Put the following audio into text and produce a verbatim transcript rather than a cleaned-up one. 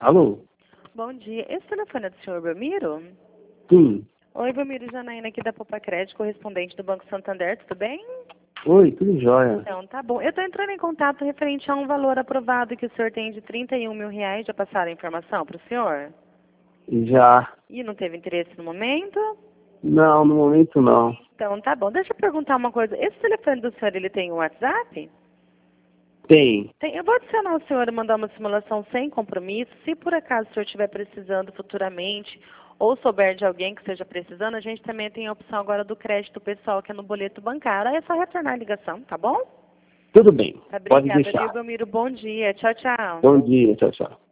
Alô? Bom dia. Esse telefone é do senhor Belmiro? Sim. Oi, Belmiro, Janaína aqui da Poupa Crédito, correspondente do Banco Santander, tudo bem? Oi, tudo jóia. Então, tá bom. Eu estou entrando em contato referente a um valor aprovado que o senhor tem de trinta e um mil reais. Já passaram a informação para o senhor? Já. E não teve interesse no momento? Não, no momento não. Então, tá bom. Deixa eu perguntar uma coisa. Esse telefone do senhor, ele tem um WhatsApp? Tem. Tem. Eu vou adicionar o senhor e mandar uma simulação sem compromisso. Se por acaso o senhor estiver precisando futuramente ou souber de alguém que esteja precisando, a gente também tem a opção agora do crédito pessoal, que é no boleto bancário. Aí é só retornar a ligação, tá bom? Tudo bem. Tá, Pode obrigada, viu, deixar. Belmiro? Bom dia. Tchau, tchau. Bom dia. Tchau, tchau.